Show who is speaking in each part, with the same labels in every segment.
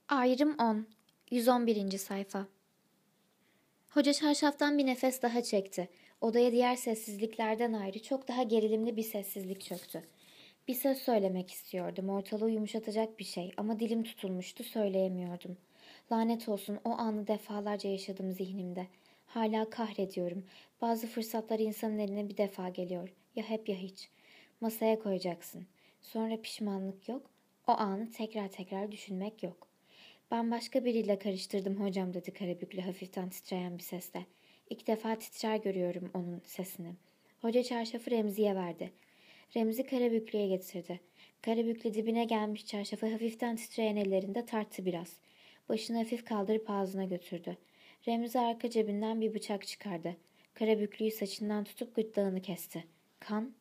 Speaker 1: Ayrım 10. 111. sayfa. Hoca çarşaftan bir nefes daha çekti. Odaya diğer sessizliklerden ayrı çok daha gerilimli bir sessizlik çöktü. Bir söz söylemek istiyordum. Ortalığı yumuşatacak bir şey ama dilim tutulmuştu, söyleyemiyordum. Lanet olsun, o anı defalarca yaşadım zihnimde. Hala kahrediyorum. Bazı fırsatlar insanın eline bir defa geliyor. Ya hep ya hiç. Masaya koyacaksın. Sonra pişmanlık yok. O anı tekrar tekrar düşünmek yok. Ben başka biriyle karıştırdım hocam, dedi Karabüklü hafiften titreyen bir sesle. İlk defa titrer görüyorum onun sesini. Hoca çarşafı Remzi'ye verdi. Remzi Karabüklü'ye getirdi. Karabüklü dibine gelmiş çarşafı hafiften titreyen ellerinde tarttı biraz. Başını hafif kaldırıp ağzına götürdü. Remzi arka cebinden bir bıçak çıkardı. Karabüklü'yü saçından tutup gırtlağını kesti. Kan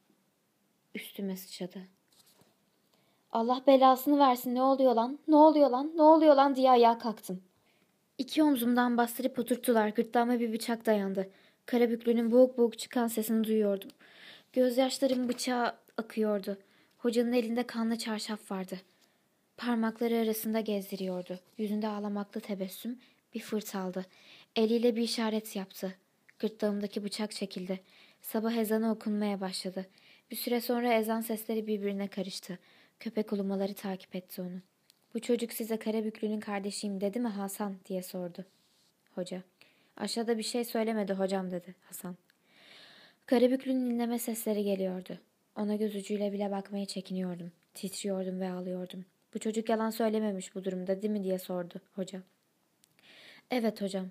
Speaker 1: üstüme sıçradı. Allah belasını versin, ne oluyor lan, ne oluyor lan, ne oluyor lan diye ayağa kalktım. İki omzumdan bastırıp oturttular, gırtlağıma bir bıçak dayandı. Karabüklü'nün boğuk boğuk çıkan sesini duyuyordum. Gözyaşlarım bıçağa akıyordu. Hocanın elinde kanlı çarşaf vardı. Parmakları arasında gezdiriyordu. Yüzünde ağlamaklı tebessüm, bir fırt aldı. Eliyle bir işaret yaptı. Gırtlağımdaki bıçak çekildi. Sabah ezanı okunmaya başladı. Bir süre sonra ezan sesleri birbirine karıştı. Köpek ulumaları takip etti onu. Bu çocuk size Karabüklü'nün kardeşiyim dedi mi Hasan diye sordu. Hoca. Aşağıda bir şey söylemedi hocam, dedi Hasan. Karabüklü'nün inleme sesleri geliyordu. Ona göz ucuyla bile bakmaya çekiniyordum. Titriyordum ve ağlıyordum. Bu çocuk yalan söylememiş bu durumda değil mi diye sordu hoca. Evet hocam.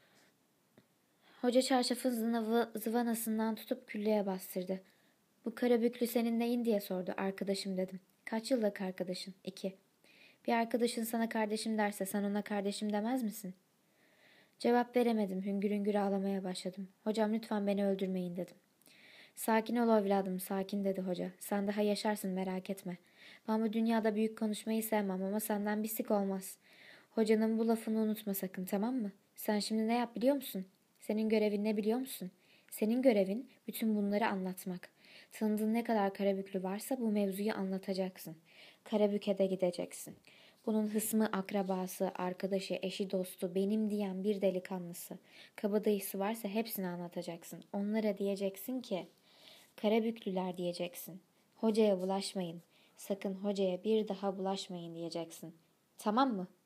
Speaker 1: Hoca çarşafın zıvanasından tutup küllüğe bastırdı. Bu Karabüklü senin neyin diye sordu. Arkadaşım, dedim. Kaç yıllık arkadaşın? 2. Bir arkadaşın sana kardeşim derse sen ona kardeşim demez misin? Cevap veremedim. Hüngür hüngür ağlamaya başladım. Hocam lütfen beni öldürmeyin, dedim. Sakin ol evladım, sakin, dedi hoca. Sen daha yaşarsın, merak etme. Ben bu dünyada büyük konuşmayı sevmem ama senden bir sik olmaz. Hocanın bu lafını unutma sakın, tamam mı? Sen şimdi ne yap biliyor musun? Senin görevin ne biliyor musun? Senin görevin bütün bunları anlatmak. Tanıdığın ne kadar Karabüklü varsa bu mevzuyu anlatacaksın. Karabük'e de gideceksin. Bunun hısmı, akrabası, arkadaşı, eşi, dostu, benim diyen bir delikanlısı, kabadayısı varsa hepsini anlatacaksın. Onlara diyeceksin ki, Karabüklüler diyeceksin. Hocaya bulaşmayın. Sakın hocaya bir daha bulaşmayın diyeceksin. Tamam mı?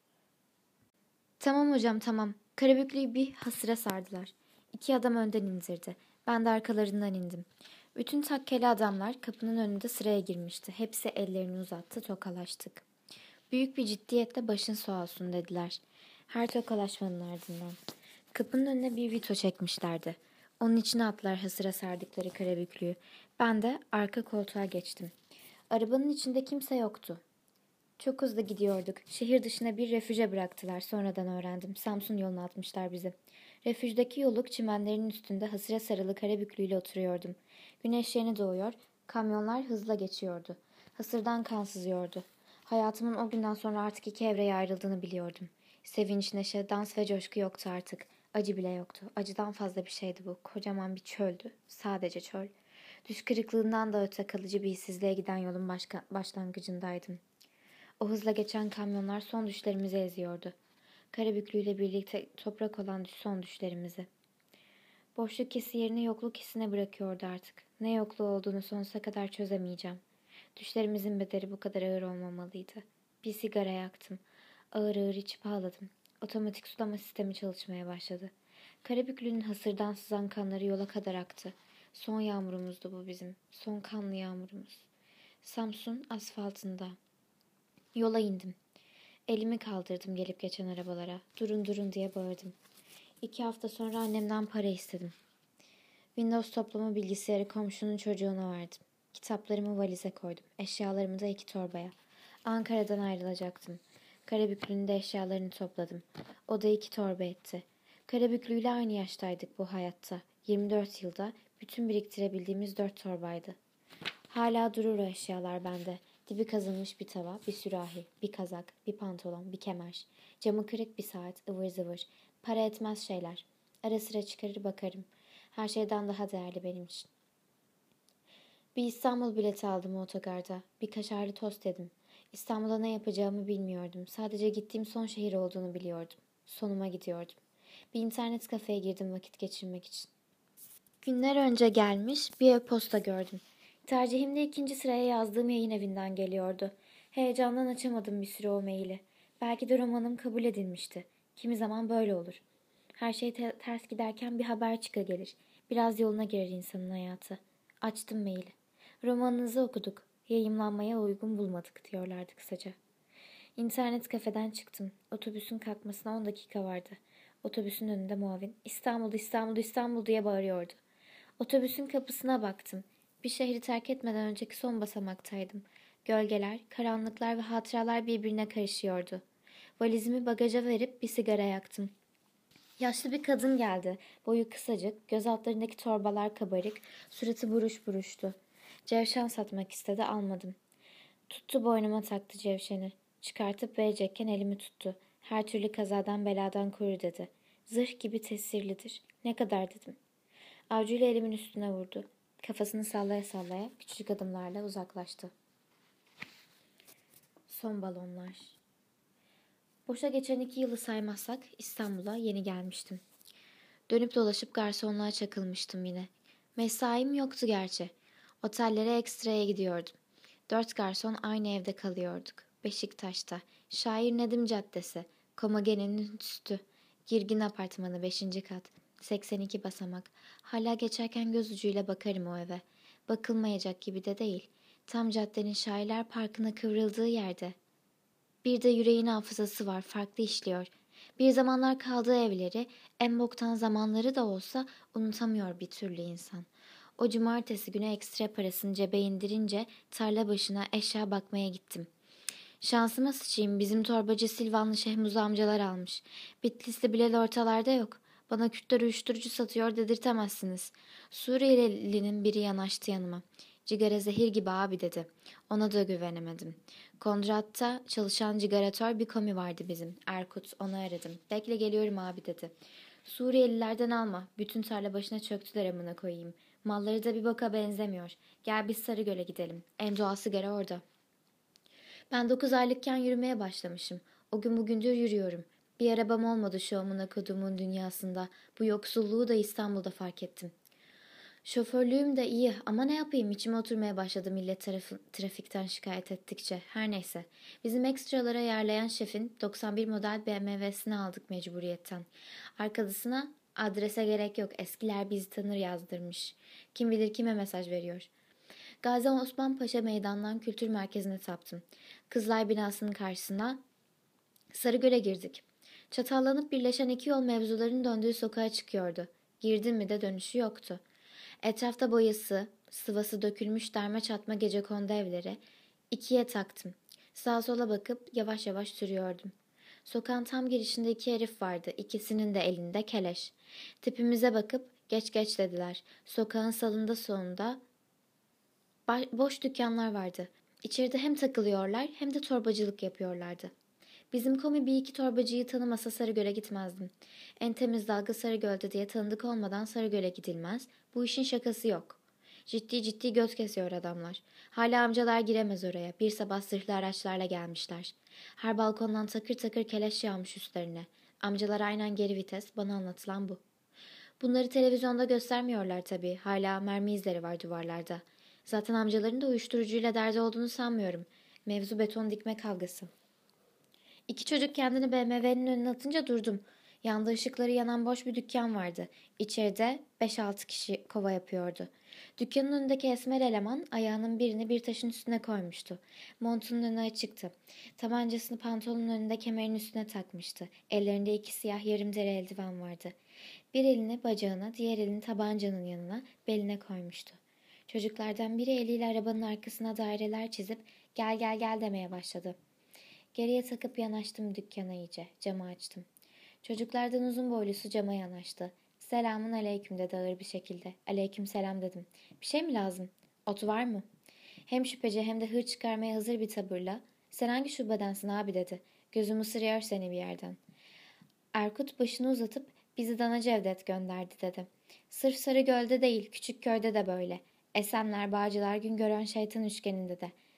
Speaker 1: Tamam hocam, tamam. Karabüklüyü bir hasıra sardılar. 2 adam önden indirdi. Ben de arkalarından indim. Bütün takkeli adamlar kapının önünde sıraya girmişti. Hepsi ellerini uzattı, tokalaştık. Büyük bir ciddiyetle başın sağ olsun, dediler. Her tokalaşmanın ardından. Kapının önüne bir vito çekmişlerdi. Onun içine atlar hasıra sardıkları Karabüklüyü. Ben de arka koltuğa geçtim. Arabanın içinde kimse yoktu. Çok hızlı gidiyorduk. Şehir dışına bir refüje bıraktılar. Sonradan öğrendim. Samsun yoluna atmışlar bizi. Refüjdeki yoluk çimenlerin üstünde hasıra sarılı Karabüklüyle oturuyordum. Güneş yeni doğuyor. Kamyonlar hızla geçiyordu. Hasırdan kan sızıyordu. Hayatımın o günden sonra artık 2 evreye ayrıldığını biliyordum. Sevinç, neşe, dans ve coşku yoktu artık. Acı bile yoktu. Acıdan fazla bir şeydi bu. Kocaman bir çöldü. Sadece çöl. Düş kırıklığından da öte kalıcı bir hissizliğe giden yolun başlangıcındaydım. O hızla geçen kamyonlar son düşlerimizi eziyordu. Karabüklü ile birlikte toprak olan son düşlerimizi. Boşluk hissi yerini yokluk hissine bırakıyordu artık. Ne yokluğu olduğunu sonsuza kadar çözemeyeceğim. Düşlerimizin bedeli bu kadar ağır olmamalıydı. Bir sigara yaktım. Ağır ağır içip ağladım. Otomatik sulama sistemi çalışmaya başladı. Karabüklü'nün hasırdan sızan kanları yola kadar aktı. Son yağmurumuzdu bu bizim. Son kanlı yağmurumuz. Samsun asfaltında. Yola indim. Elimi kaldırdım gelip geçen arabalara. Durun durun diye bağırdım. 2 hafta sonra annemden para istedim. Windows toplama bilgisayarı komşunun çocuğuna verdim. Kitaplarımı valize koydum. Eşyalarımı da 2 torbaya. Ankara'dan ayrılacaktım. Karabüklü'nün de eşyalarını topladım. O da 2 torba etti. Karabüklü ile aynı yaştaydık bu hayatta. 24 yılda bütün biriktirebildiğimiz 4 torbaydı. Hala durur o eşyalar bende. Dibi kazınmış bir tava, bir sürahi, bir kazak, bir pantolon, bir kemer. Camı kırık bir saat, ıvır zıvır. Para etmez şeyler. Ara sıra çıkarır bakarım. Her şeyden daha değerli benim için. Bir İstanbul bileti aldım otogarda. Bir kaşarlı tost yedim. İstanbul'da ne yapacağımı bilmiyordum. Sadece gittiğim son şehir olduğunu biliyordum. Sonuma gidiyordum. Bir internet kafeye girdim vakit geçirmek için. Günler önce gelmiş bir e-posta gördüm. Tercihimde ikinci sıraya yazdığım yayın evinden geliyordu. Heyecandan açamadım bir süre o maili. Belki de romanım kabul edilmişti. Kimi zaman böyle olur. Her şey ters giderken bir haber çıkagelir. Biraz yoluna girer insanın hayatı. Açtım maili. Romanınızı okuduk. Yayımlanmaya uygun bulmadık diyorlardı kısaca. İnternet kafeden çıktım. Otobüsün kalkmasına 10 dakika vardı. Otobüsün önünde muavin İstanbul, İstanbul, İstanbul diye bağırıyordu. Otobüsün kapısına baktım. Bir şehri terk etmeden önceki son basamaktaydım. Gölgeler, karanlıklar ve hatıralar birbirine karışıyordu. Valizimi bagaja verip bir sigara yaktım. Yaşlı bir kadın geldi. Boyu kısacık, göz altlarındaki torbalar kabarık, suratı buruş buruştu. Cevşen satmak istedi, almadım. Tuttu boynuma taktı cevşeni. Çıkartıp verecekken elimi tuttu. Her türlü kazadan beladan koru dedi. Zırh gibi tesirlidir. Ne kadar dedim. Avcuyla elimin üstüne vurdu. Kafasını sallaya sallaya küçük adımlarla uzaklaştı. Son balonlar. Boşa geçen 2 yılı saymazsak İstanbul'a yeni gelmiştim. Dönüp dolaşıp garsonluğa çakılmıştım yine. Mesaim yoktu gerçi. Otellere ekstraya gidiyordum. 4 garson aynı evde kalıyorduk. Beşiktaş'ta. Şair Nedim Caddesi. Komagene'nin üstü. Girgin apartmanı 5. kat. 82 basamak. Hala geçerken göz ucuyla bakarım o eve. Bakılmayacak gibi de değil. Tam caddenin Şairler Parkı'na kıvrıldığı yerde. Bir de yüreğin hafızası var, farklı işliyor. Bir zamanlar kaldığı evleri, en boktan zamanları da olsa unutamıyor bir türlü insan. O cumartesi günü ekstra parasını cebe indirince tarla başına eşya bakmaya gittim. Şansıma sıçayım, bizim torbacı Silvanlı Şehmuz amcalar almış. Bitlisli Bilal ortalarda yok. Bana Kürtler uyuşturucu satıyor dedirtemezsiniz. Suriyelinin biri yanaştı yanıma. Cigara zehir gibi abi dedi. Ona da güvenemedim. Kondratta çalışan cigaratör bir komi vardı bizim. Erkut, onu aradım. Bekle geliyorum abi dedi. Suriyelilerden alma. Bütün tarla başına çöktüler amına koyayım. Malları da bir boka benzemiyor. Gel biz Sarıgöl'e gidelim. En doğal sigara orada. Ben 9 aylıkken yürümeye başlamışım. O gün bugündür yürüyorum. Bir arabam olmadı şu amına koduğumun dünyasında. Bu yoksulluğu da İstanbul'da fark ettim. Şoförlüğüm de iyi ama ne yapayım içime oturmaya başladı millet trafikten şikayet ettikçe. Her neyse. Bizim ekstralara ayarlayan şefin 91 model BMW'sini aldık mecburiyetten. Arkadısına adrese gerek yok eskiler bizi tanır yazdırmış. Kim bilir kime mesaj veriyor. Gazi Osman Paşa Meydan'dan kültür merkezine saptım. Kızılay binasının karşısına Sarıgöl'e girdik. Çatallanıp birleşen 2 yol mevzuların döndüğü sokağa çıkıyordu. Girdim mi de dönüşü yoktu. Etrafta boyası, sıvası dökülmüş derme çatma gecekondu evleri. 2'ye taktım. Sağa sola bakıp yavaş yavaş sürüyordum. Sokağın tam girişinde 2 herif vardı. İkisinin de elinde keleş. Tipimize bakıp geç geç dediler. Sokağın salında sonunda boş dükkanlar vardı. İçeride hem takılıyorlar hem de torbacılık yapıyorlardı. Bizim komi bir iki torbacıyı tanımasa Sarıgöl'e gitmezdim. En temiz dalga Sarıgöl'de diye tanıdık olmadan Sarıgöl'e gidilmez. Bu işin şakası yok. Ciddi ciddi göz kesiyor adamlar. Hala amcalar giremez oraya. Bir sabah zırhlı araçlarla gelmişler. Her balkondan takır takır keleş yağmış üstlerine. Amcalar aynen geri vites. Bana anlatılan bu. Bunları televizyonda göstermiyorlar tabii. Hala mermi izleri var duvarlarda. Zaten amcaların da uyuşturucuyla derdi olduğunu sanmıyorum. Mevzu beton dikme kavgası. 2 çocuk kendini BMW'nin önüne atınca durdum. Yanda ışıkları yanan boş bir dükkan vardı. İçeride 5-6 kişi kova yapıyordu. Dükkanın önündeki esmer eleman ayağının birini bir taşın üstüne koymuştu. Montunun önü açıktı. Tabancasını pantolonun önünde kemerin üstüne takmıştı. Ellerinde 2 siyah yarım deri eldiven vardı. Bir elini bacağına, diğer elini tabancanın yanına, beline koymuştu. Çocuklardan biri eliyle arabanın arkasına daireler çizip gel gel gel demeye başladı. Geriye takıp yanaştım dükkana iyice. Camı açtım. Çocuklardan uzun boylusu cama yanaştı. Selamun aleyküm dedi ağır bir şekilde. Aleyküm selam dedim. Bir şey mi lazım? Ot var mı? Hem şüpheci hem de hır çıkarmaya hazır bir tavırla. Sen hangi şubedensin abi dedi. Gözüm ısırıyor seni bir yerden. Erkut başını uzatıp bizi Dana Cevdet gönderdi dedi. Sırf Sarıgöl'de değil küçük köyde de böyle. Esenler, Bağcılar, Güngören şeytan üçgeninde de.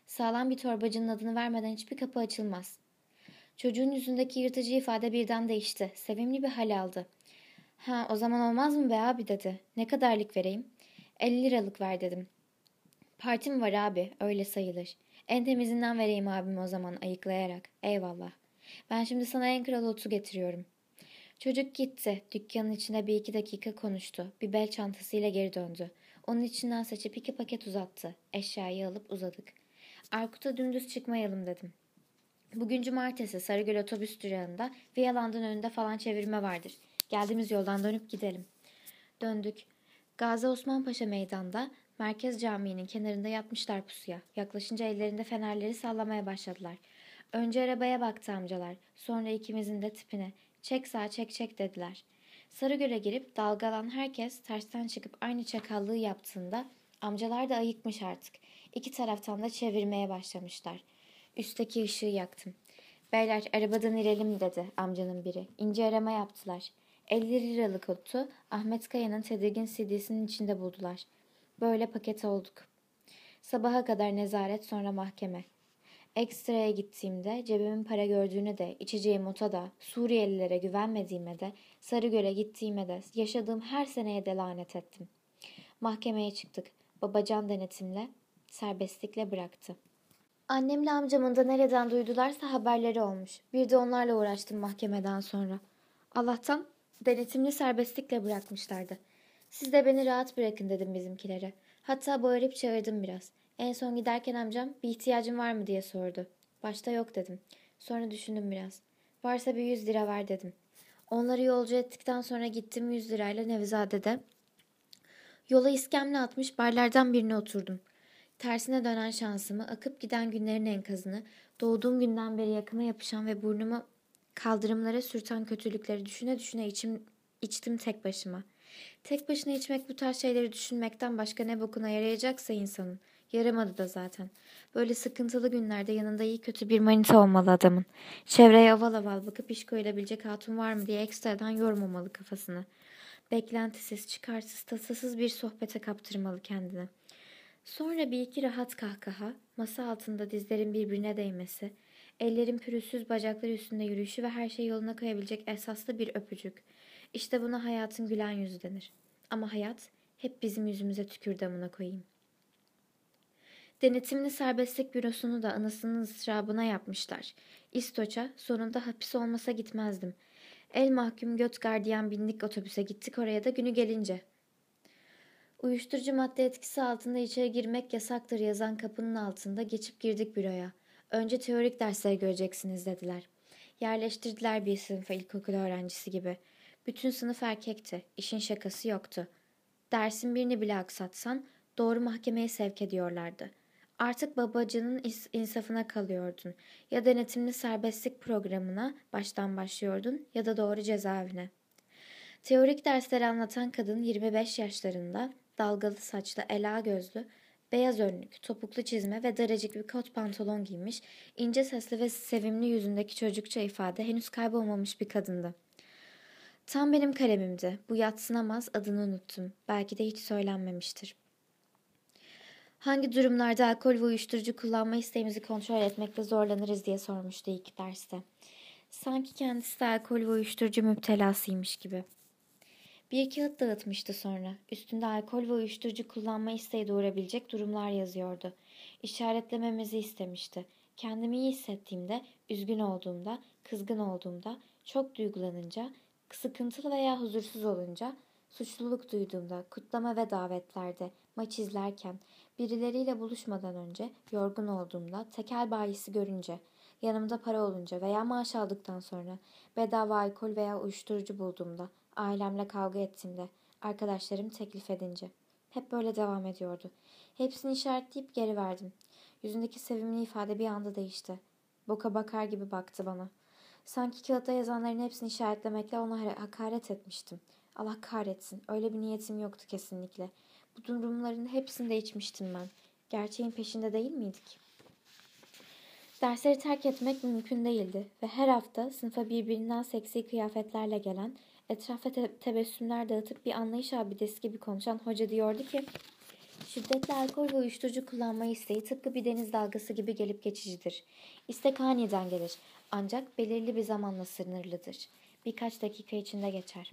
Speaker 1: Sağlam bir torbacının adını vermeden hiçbir kapı açılmaz. Çocuğun yüzündeki yırtıcı ifade birden değişti. Sevimli bir hal aldı. Ha, o zaman olmaz mı be abi dedi. Ne kadarlık vereyim? 50 liralık ver dedim. Partim var abi, öyle sayılır. En temizinden vereyim abim o zaman ayıklayarak. Eyvallah. Ben şimdi sana en kral otu getiriyorum. Çocuk gitti. Dükkanın içinde bir iki dakika konuştu. Bir bel çantasıyla geri döndü. Onun içinden seçip iki paket uzattı. Eşyayı alıp uzadık. Arkut'a dümdüz çıkmayalım dedim. Bugün cumartesi Sarıgöl otobüs durağında Viyaland'ın önünde falan çevirme vardır. Geldiğimiz yoldan dönüp gidelim. Döndük. Gazi Osman Paşa meydanda Merkez Camii'nin kenarında yatmışlar pusuya. Yaklaşınca ellerinde fenerleri sallamaya başladılar. Önce arabaya baktı amcalar. Sonra ikimizin de tipine. Çek sağa çek çek dediler. Sarıgöl'e girip dalgalan herkes tersten çıkıp aynı çakallığı yaptığında amcalar da ayıkmış artık. İki taraftan da çevirmeye başlamışlar. Üstteki ışığı yaktım. Beyler arabadan inelim dedi amcanın biri. İnce arama yaptılar. 50 liralık otu Ahmet Kaya'nın tedirgin CD'sinin içinde buldular. Böyle paket olduk. Sabaha kadar nezaret, sonra mahkeme. Ekstraya gittiğimde cebimin para gördüğüne de, içeceğim ota da, Suriyelilere güvenmediğime de, Sarıgöl'e gittiğime de, yaşadığım her seneye de lanet ettim. Mahkemeye çıktık. Babacan denetimle, serbestlikle bıraktı. Annemle amcamın da nereden duydularsa haberleri olmuş. Bir de onlarla uğraştım mahkemeden sonra. Allah'tan denetimli serbestlikle bırakmışlardı. Siz de beni rahat bırakın dedim bizimkilere. Hatta bağırıp çağırdım biraz. En son giderken amcam bir ihtiyacın var mı diye sordu. Başta yok dedim. Sonra düşündüm biraz. Varsa bir 100 lira ver dedim. Onları yolcu ettikten sonra gittim 100 lirayla Nevizade'de. Yola iskemle atmış barlardan birine oturdum. Tersine dönen şansımı, akıp giden günlerin enkazını, doğduğum günden beri yakama yapışan ve burnumu kaldırımlara sürten kötülükleri düşüne düşüne içtim tek başıma. Tek başına içmek bu tarz şeyleri düşünmekten başka ne bokuna yarayacaksa insanın. Yaramadı da zaten. Böyle sıkıntılı günlerde yanında iyi kötü bir manita olmalı adamın. Çevreye aval aval bakıp iş koyulabilecek hatun var mı diye ekstradan yormamalı kafasını. Beklentisiz, çıkarsız, tasasız bir sohbete kaptırmalı kendini. Sonra bir iki rahat kahkaha, masa altında dizlerin birbirine değmesi, ellerin pürüzsüz bacakları üstünde yürüyüşü ve her şey yoluna koyabilecek esaslı bir öpücük. İşte buna hayatın gülen yüzü denir. Ama hayat hep bizim yüzümüze tükürdü amına koyayım. Denetimli serbestlik bürosunu da anasının ıstırabına yapmışlar. İstoç'a sonunda hapis olmasa gitmezdim. El mahkum göt gardiyan bindik otobüse gittik oraya da günü gelince. Uyuşturucu madde etkisi altında içeri girmek yasaktır yazan kapının altında geçip girdik büroya. Önce teorik dersleri göreceksiniz dediler. Yerleştirdiler bir sınıfa ilkokul öğrencisi gibi. Bütün sınıf erkekti. İşin şakası yoktu. Dersin birini bile aksatsan doğru mahkemeye sevk ediyorlardı. Artık babacının insafına kalıyordun. Ya denetimli serbestlik programına baştan başlıyordun ya da doğru cezaevine. Teorik dersleri anlatan kadın 25 yaşlarında, dalgalı saçlı, ela gözlü, beyaz önlük, topuklu çizme ve daracık bir kot pantolon giymiş, ince sesli ve sevimli yüzündeki çocukça ifade henüz kaybolmamış bir kadındı. Tam benim kalemimdi. Bu yadsınamaz adını unuttum. Belki de hiç söylenmemiştir. Hangi durumlarda alkol ve uyuşturucu kullanma isteğimizi kontrol etmekte zorlanırız diye sormuştu ilk derste. Sanki kendisi de alkol ve uyuşturucu müptelasıymış gibi. Bir kağıt dağıtmıştı sonra. Üstünde alkol ve uyuşturucu kullanma isteği doğurabilecek durumlar yazıyordu. İşaretlememizi istemişti. Kendimi iyi hissettiğimde, üzgün olduğumda, kızgın olduğumda, çok duygulanınca, sıkıntılı veya huzursuz olunca, suçluluk duyduğumda, kutlama ve davetlerde, maç izlerken, birileriyle buluşmadan önce, yorgun olduğumda, tekel bayisi görünce, yanımda para olunca veya maaş aldıktan sonra, bedava alkol veya uyuşturucu bulduğumda, ailemle kavga ettiğimde, arkadaşlarım teklif edince. Hep böyle devam ediyordu. Hepsini işaretleyip geri verdim. Yüzündeki sevimli ifade bir anda değişti. Boka bakar gibi baktı bana. Sanki kağıtta yazanların hepsini işaretlemekle ona hakaret etmiştim. Allah kahretsin. Öyle bir niyetim yoktu kesinlikle. Bu durumların hepsinde içmiştim ben. Gerçeğin peşinde değil miydik? Dersleri terk etmek mümkün değildi ve her hafta sınıfa birbirinden seksi kıyafetlerle gelen, etrafa tebessümler dağıtıp bir anlayış abidesi gibi konuşan hoca diyordu ki, Şiddetli alkol ve uyuşturucu kullanma isteği tıpkı bir deniz dalgası gibi gelip geçicidir. İstek aniden gelir ancak belirli bir zamanla sınırlıdır. Birkaç dakika içinde geçer.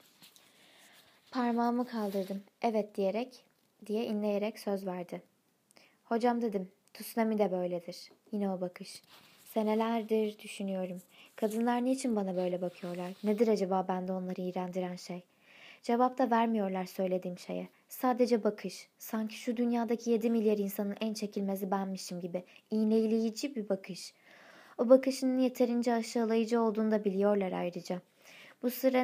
Speaker 1: Parmağımı kaldırdım. Evet diye inleyerek söz verdi. Hocam dedim, tsunami de böyledir. Yine o bakış. Senelerdir düşünüyorum. Kadınlar niçin bana böyle bakıyorlar? Nedir acaba bende onları iğrendiren şey? Cevap da vermiyorlar söylediğim şeye. Sadece bakış. Sanki şu dünyadaki 7 milyar insanın en çekilmezi benmişim gibi. İğneleyici bir bakış. O bakışının yeterince aşağılayıcı olduğunu da biliyorlar ayrıca. Bu sıra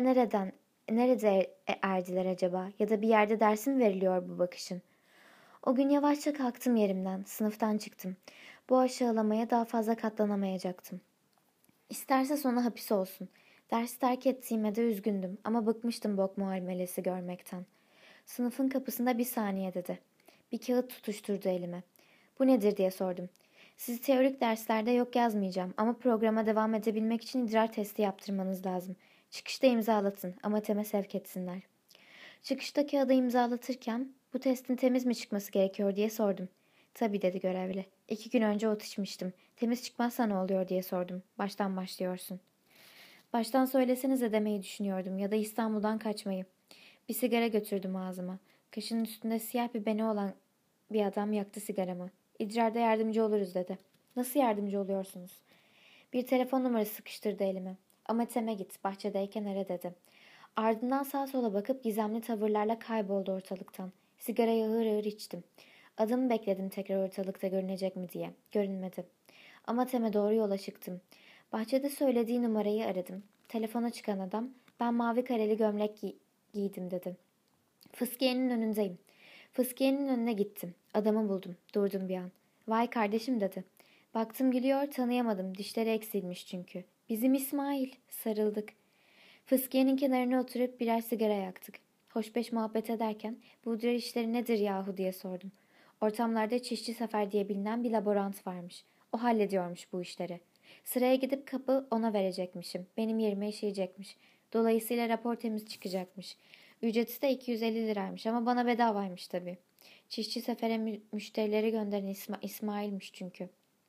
Speaker 1: nerede erdiler acaba? Ya da bir yerde ders mi veriliyor bu bakışın? O gün yavaşça kalktım yerimden, sınıftan çıktım. Bu aşağılamaya daha fazla katlanamayacaktım. İsterse sonu hapis olsun. Dersi terk ettiğime de üzgündüm ama bıkmıştım bok muamelesi görmekten. Sınıfın kapısında bir saniye dedi. Bir kağıt tutuşturdu elime. Bu nedir diye sordum. Sizi teorik derslerde yok yazmayacağım ama programa devam edebilmek için idrar testi yaptırmanız lazım. Çıkışta imzalatın ama teme sevk etsinler. Çıkışta kağıdı imzalatırken bu testin temiz mi çıkması gerekiyor diye sordum. Tabii dedi görevli. 2 gün önce ot içmiştim. Temiz çıkmazsa ne oluyor diye sordum. Baştan başlıyorsun. Baştan söylesenize demeyi düşünüyordum ya da İstanbul'dan kaçmayı. Bir sigara götürdüm ağzıma. Kaşının üstünde siyah bir beni olan bir adam yaktı sigaramı. İdrarda yardımcı oluruz dedi. Nasıl yardımcı oluyorsunuz? Bir telefon numarası sıkıştırdı elime. Amateme git, bahçedeyken ara dedi. Ardından sağa sola bakıp gizemli tavırlarla kayboldu ortalıktan. Sigarayı ağır ağır içtim. Adımı bekledim tekrar ortalıkta görünecek mi diye. Görünmedi. Amateme doğru yola çıktım. Bahçede söylediği numarayı aradım. Telefona çıkan adam, ben mavi kareli gömlek giydim dedi. Fıskiye'nin önündeyim. Fıskiye'nin önüne gittim. Adamı buldum. Durdum bir an. Vay kardeşim dedi. Baktım gülüyor, tanıyamadım. Dişleri eksilmiş çünkü. Bizim İsmail. Sarıldık. Fıskiye'nin kenarına oturup birer sigara yaktık. Hoşbeş muhabbet ederken bu idrar işleri nedir yahu diye sordum. Ortamlarda çişçi sefer diye bilinen bir laborant varmış. O hallediyormuş bu işleri. Sıraya gidip kapı ona verecekmişim. Benim yerime işleyecekmiş. Dolayısıyla rapor temiz çıkacakmış. Ücreti de 250 liraymış ama bana bedavaymış tabii. Çişçi sefere müşterileri gönderen İsmail'miş çünkü.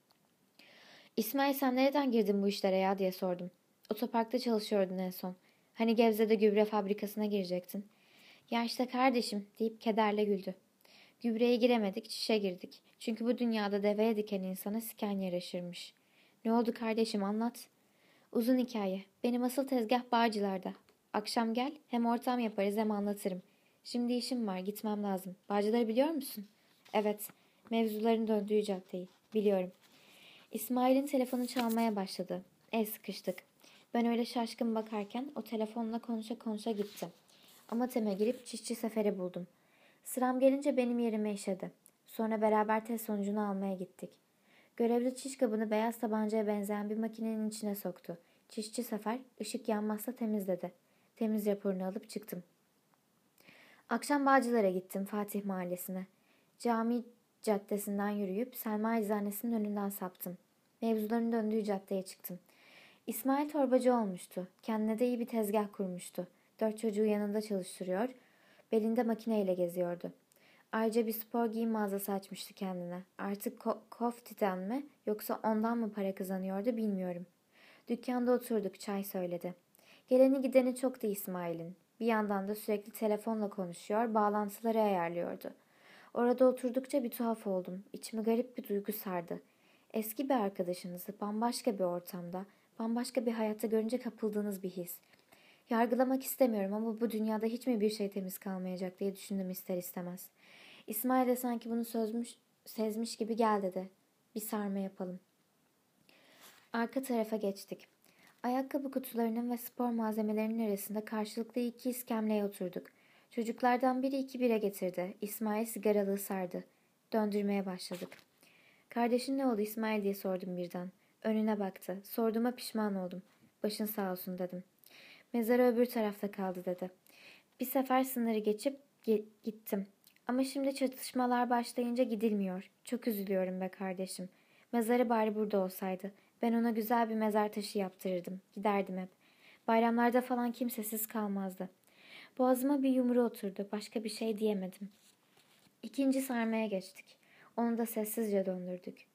Speaker 1: İsmail sen nereden girdin bu işlere ya diye sordum. Otoparkta çalışıyordun en son. Hani Gebze'de gübre fabrikasına girecektin. Ya işte kardeşim deyip kederle güldü. Gübreye giremedik, çişe girdik. Çünkü bu dünyada deveye diken insana siken yaraşırmış. Ne oldu kardeşim anlat. Uzun hikaye. Benim asıl tezgah Bağcılar'da. Akşam gel, hem ortam yaparız hem anlatırım. Şimdi işim var, gitmem lazım. Bağcılar'ı biliyor musun? Evet, mevzuların döndüğü caddeyi. Biliyorum. İsmail'in telefonu çalmaya başladı. El sıkıştık. Ben öyle şaşkın bakarken o telefonla konuşa konuşa gitti. Ama teme girip çişçi seferi buldum. Sıram gelince benim yerime işedi. Sonra beraber test sonucunu almaya gittik. Görevli çiş kabını beyaz tabancaya benzeyen bir makinenin içine soktu. Çişçi sefer ışık yanmazsa temizledi. Temiz raporunu alıp çıktım. Akşam Bağcılar'a gittim, Fatih Mahallesi'ne. Cami caddesinden yürüyüp Selma Eczanesi'nin önünden saptım. Mevzuların döndüğü caddeye çıktım. İsmail torbacı olmuştu. Kendine de iyi bir tezgah kurmuştu. 4 çocuğu yanında çalıştırıyor, belinde makineyle geziyordu. Ayrıca bir spor giyim mağazası açmıştı kendine. Artık Koftiden mi yoksa ondan mı para kazanıyordu bilmiyorum. Dükkanda oturduk, çay söyledi. Geleni gideni çoktu İsmail'in. Bir yandan da sürekli telefonla konuşuyor, bağlantıları ayarlıyordu. Orada oturdukça bir tuhaf oldum. İçimi garip bir duygu sardı. Eski bir arkadaşınızı bambaşka bir ortamda, bambaşka bir hayatta görünce kapıldığınız bir his. Yargılamak istemiyorum ama bu dünyada hiç mi bir şey temiz kalmayacak diye düşündüm ister istemez. İsmail de sanki bunu sezmiş gibi gel dedi. Bir sarma yapalım. Arka tarafa geçtik. Ayakkabı kutularının ve spor malzemelerinin arasında karşılıklı 2 iskemleye oturduk. Çocuklardan biri 2 bira getirdi. İsmail sigaralığı sardı. Döndürmeye başladık. Kardeşin ne oldu İsmail diye sordum birden. Önüne baktı. Sorduğuma pişman oldum. Başın sağ olsun dedim. Mezarı öbür tarafta kaldı dedi. Bir sefer sınırı geçip gittim. Ama şimdi çatışmalar başlayınca gidilmiyor. Çok üzülüyorum be kardeşim. Mezarı bari burada olsaydı. Ben ona güzel bir mezar taşı yaptırırdım. Giderdim hep. Bayramlarda falan kimsesiz kalmazdı. Boğazıma bir yumru oturdu. Başka bir şey diyemedim. İkinci sarmaya geçtik. Onu da sessizce döndürdük.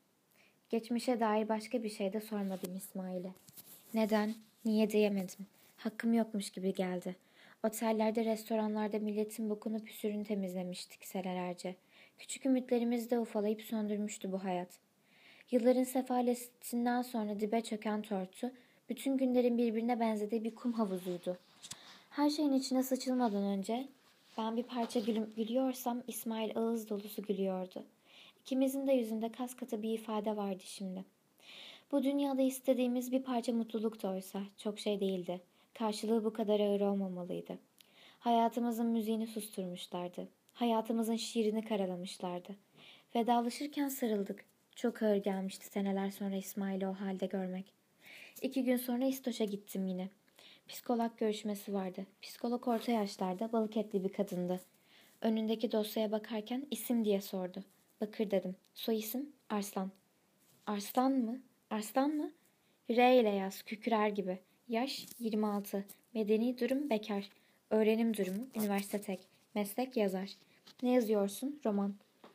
Speaker 1: Geçmişe dair başka bir şey de sormadım İsmail'e. Neden, niye diyemedim. Hakkım yokmuş gibi geldi. Otellerde, restoranlarda milletin bokunu püsürünü temizlemiştik senelerce. Küçük ümitlerimizi de ufalayıp söndürmüştü bu hayat. Yılların sefaletinden sonra dibe çöken tortu, bütün günlerin birbirine benzediği bir kum havuzuydu. Her şeyin içine sıçılmadan önce ben bir parça gülüyorsam İsmail ağız dolusu gülüyordu. İkimizin de yüzünde kas katı bir ifade vardı şimdi. Bu dünyada istediğimiz bir parça mutluluktu oysa. Çok şey değildi. Karşılığı bu kadar ağır olmamalıydı. Hayatımızın müziğini susturmuşlardı. Hayatımızın şiirini karalamışlardı. Vedalaşırken sarıldık. Çok ağır gelmişti seneler sonra İsmail'i o halde görmek. 2 gün sonra İstoç'a gittim yine. Psikolog görüşmesi vardı. Psikolog orta yaşlarda, balık etli bir kadındı. Önündeki dosyaya bakarken isim diye sordu. Bakır dedim. Soy isim Arslan. Arslan mı? Arslan mı? R ile yaz, kükürer gibi. Yaş 26. Medeni durum bekar. Öğrenim durumu üniversite tek. Meslek yazar. Ne yazıyorsun? Roman.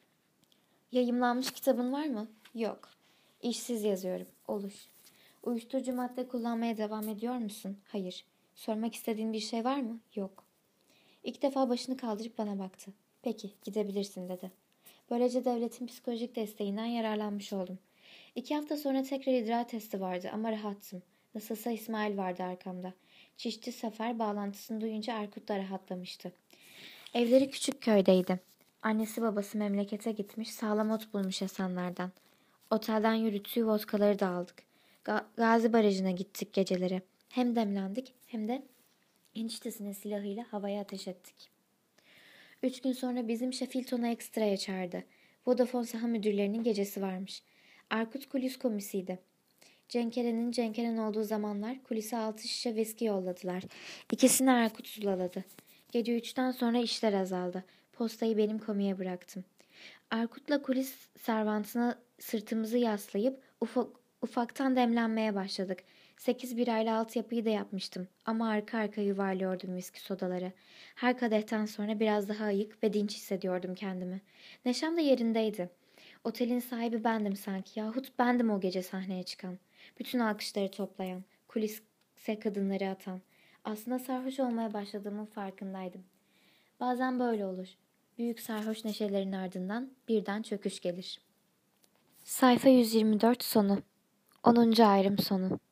Speaker 1: Yayımlanmış kitabın var mı? Yok. İşsiz yazıyorum. Olur. Uyuşturucu madde kullanmaya devam ediyor musun? Hayır. Sormak istediğin bir şey var mı? Yok. İlk defa başını kaldırıp bana baktı. Peki, gidebilirsin dedi. Böylece devletin psikolojik desteğinden yararlanmış oldum. 2 hafta sonra tekrar idrar testi vardı ama rahattım. Nasılsa İsmail vardı arkamda. Çişti sefer bağlantısını duyunca Erkut da rahatlamıştı. Evleri küçük köydeydi. Annesi babası memlekete gitmiş, sağlam ot bulmuş Hasanlardan. Otelden yürüttüğü vodkaları da aldık. Gazi Barajı'na gittik geceleri. Hem demlendik hem de eniştesinin silahıyla havaya ateş ettik. 3 gün sonra bizim Sheffield Extra'ya çağırdı. Vodafone saha müdürlerinin gecesi varmış. Erkut kulis komisiydi. Cenk'in olduğu zamanlar kulise 6 şişe viski yolladılar. İkisini Erkut sulaladı. Gece 3'ten sonra işler azaldı. Postayı benim komiye bıraktım. Erkut'la kulis servantına sırtımızı yaslayıp ufaktan demlenmeye başladık. 8 birayla altyapıyı da yapmıştım ama arka arka yuvarlıyordum viski sodaları. Her kadehten sonra biraz daha ayık ve dinç hissediyordum kendimi. Neşem de yerindeydi. Otelin sahibi bendim sanki yahut bendim o gece sahneye çıkan. Bütün alkışları toplayan, kulise kadınları atan. Aslında sarhoş olmaya başladığımın farkındaydım. Bazen böyle olur. Büyük sarhoş neşelerin ardından birden çöküş gelir. Sayfa 124 sonu. 10. ayrım sonu.